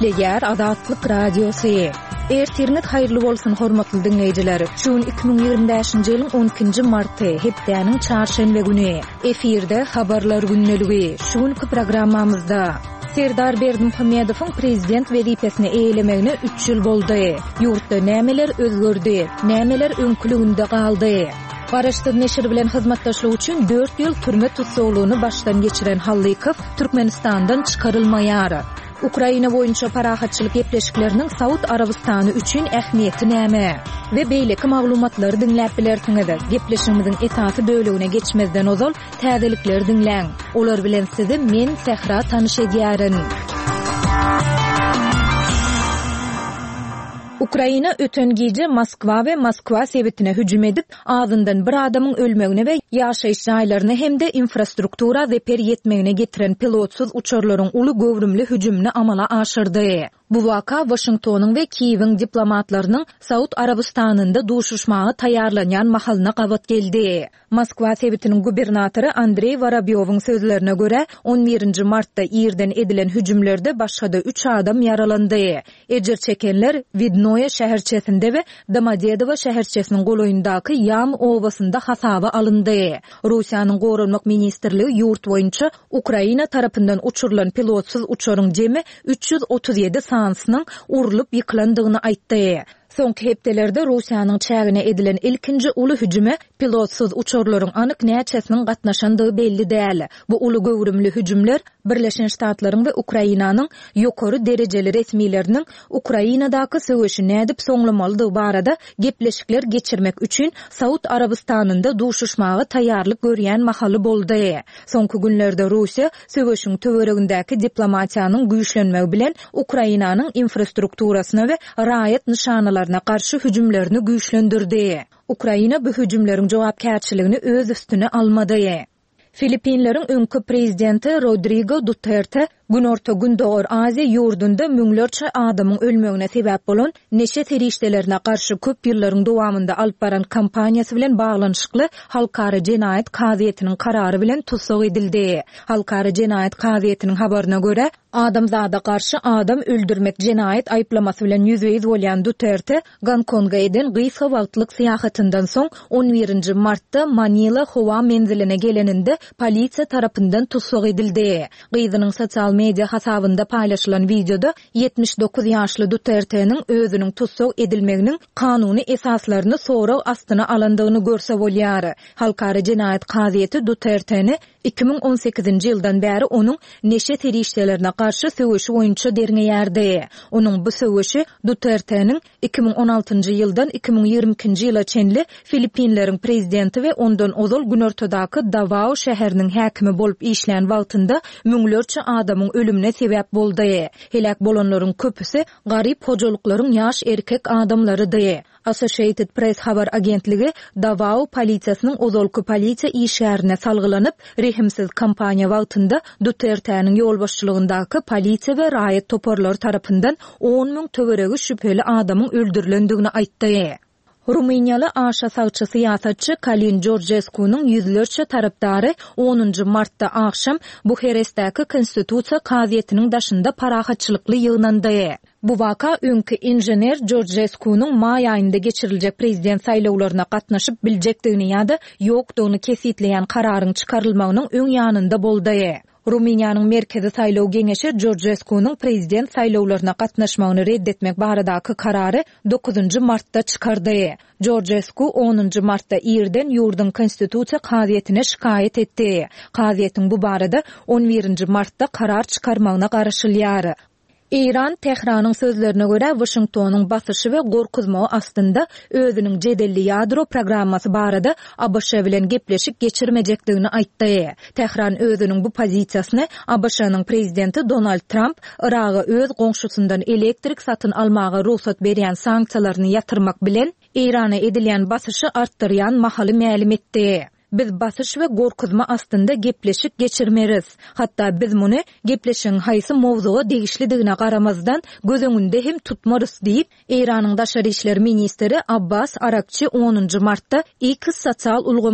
Eşleýär Azatlyk radiosu. Ertirnet haýyrly bolsun hormatly dinleýijiler. Şuň 2025-nji ýylyň 12-nji marty, hepdeniň çarşembe güni. Efirde habarlar günneligi. Şuňky programmamyzda Serdar Berdimuhammedowyň prezident wezipesine eýlemegine 3 ýyl boldy. Ýurtda nämeler özgördi, nämeler öňkülügünde galdy. Garaşdyr neşir bilen hyzmatdaşlyk üçin 4 ýyl türme tutsaglygyny başdan geçiren Hallykow Türkmenistandan çykarylmaýar. Ukraina boýunça parahatçylyk gepleşikleriniň Saud Arabystany üçin ähmiýeti näme? We beýleki maglumatlary dinläp bilersiňiz. Gepleşigimiziň esasy bölegine geçmezden ozal täzelikler dinläň. Olar bilen sizi men Sehra tanyş edýärin. Ukraina ötön gece Moskva we Moskva sebitine hüjüm edip, azyndan bir adamyň ölmegine we ýaşaýyş jaýlaryny hemde infrastruktura zeper ýetmegine getiren pilotsuz uçurlaryň uly gowrumly hüjümini amala aşyrdy. Bu waka Washingtonyň we Kiýewiň diplomatlarynyň Saud Arabystanynda duşuşmagy taýýarlanýan mahalyna gabat geldi. Moskva sebitiniň gubernatory Andrey Vorobyowyň sözlerine görä, 11-nji martda ýerden edilen hüjümlerde başga 3 adam ýaralandy. Ejer çekenler Vidnoye şäherçesinde we Domodedowo şäherçesiniň goloýundaky Yam owasynda hasaba alındy. Russiýanyň Gorunmak ministrligi ýurt boýunça Ukraina tarapyndan uçurulan pilotsuz uçuryň jemi 337 sansynyň urulyp ýyklandygyny aýtdy. Soňky hepdelerde Russiýanyň çägine edilen ilkinji uly hüjüme pilotsuz uçurlaryň anyk näçesiniň gatnaşandygy belli däl. Bu uly gowrumly hüjümler Birleşen Ştatlaryň we Ukrainanyň ýokary derejeli resmiýetleriniň Ukrainadaky söwüşi nädip soňlamalydygy barada gepleşikler geçirmek üçin Saud Arabystanynda duşuşmagy taýýarlyk görýän mahaly boldy. Soňky günlerde Russiýa söwüşiň töweregindäki diplomatiýanyň güýçlenmegi bilen Ukrainanyň infrastrukturasyna we raýat nişanalaryna garşy hüjümlerini güýçlendirdi. Ukraina bu hüjümleriň jogapkärçiligini öz üstüne almady. Filipinleriň öňkü prezidenti Rodrigo Duterte Günorta Gündoğar Aziýa ýurdunda müňlerçe adamyň ölmegine sebäp bolan neşe terişdelerine garşy köp ýyllaryň dowamında alyp baran kampaniýasy bilen baglanyşykly Halkara Jenaýat Kaziýetiniň karary bilen tutsag edildi. Halkara Jenaýat Kaziýetiniň habaryna görä, adamzada garşy adam öldürmek jenaýat aýplamasy bilen ýüzüýiz bolýan Duterte Gonkongga eden gysga wagtlyk syýahatyndan soň 11-nji martda Manila howa menziline geleninde polisiýa tarapyndan tutsag edildi. Gyzynyň sosial media hasabynda paýlaşylan videoda 79 ýaşly Duterte'niň özüniň tutsag edilmeginiň kanuny esaslaryny sorag astyna alandygyny görse bolýar. Halkara Jenaýat Kaziýeti Duterte'ni 2018-nji ýyldan bäri onuň neşe terişdelerine garşy söwüşi boýunça derňeýärdi. Onuň bu söwüşi Duterte'niň 2016-njy ýyldan 2022-nji ýyla çenli Filipinleriň prezidenti we ondan ozal Günortadaky Davao şäheriniň häkimi bolup işlän wagtynda müňlerçe adamyň ölümine sebäp boldy. Helak bolanlaryň köpüsi garyp hojalyklaryň ýaş erkek adamlarydy. Associated Press habar agentligi Davao polisiýasynyň ozalky polisiýa işgärine salgylanyp, rehimsiz kampaniýa wagtynda Duterte'niň ýolbaşçylygyndaky polisiýa we raýat toparlary tarapyndan 10 000 töweregi şüpheli adamyň öldürilendigini aýtdy. Ruminiýaly aşa sagçy syýasatçy Kalin Georgescu'nun ýüzlerçe tarapdary 10-njy martda akşam Buharestdäki Konstitusiýa Kaziýetiniň daşynda parahatçylykly ýygnandy. Bu waka öňkü injener Georgescu'nun maý aýynda geçiriljek prezident saýlawlaryna gatnaşyp biljekdigini ýa-da ýokdugyny kesitleýän kararyň çykarylmagynyň öň ýanynda boldy. Ruminiýanyň merkezi saýlaw geňeşi Georgescu'nun prezident saýlawlaryna gatnaşmagyny reddetmek baradaky karary 9-njy martda çykardy. Georgescu 10-njy martda ýerden ýurdun konstitusiýa kaziýetine şikaýet etdi. Kaziýetiň bu barada 11-nji martda karar çykarmagyna garaşylýar. İran Tehranyň sözlerine görä Washingtonyň basyşy we gorkuzmagy astynda özüniň jedelli ýadro programmasy barada ABŞ bilen gepleşik geçirmejekdigini aýtdy. Tehran özüniň bu pozisiýasyny ABŞ-nyň prezidenti Donald Trump Iraga öz goňşusyndan elektrik satyn almagy ruhsat berýän sanksiýalaryny ýatyrmak bilen İrana edilýän basyşy artdyrýan mahaly ma'lum etdi. Biz basyş we gorkuzma astynda gepleşik geçirmeriz. Hatta biz muny gepleşiň haýsy mowzuga degişlidigine garamazdan göz öňünde hem tutmarys diýip Iranyň daşary işler ministri Abbas Arakçy 10-njy martda X sosial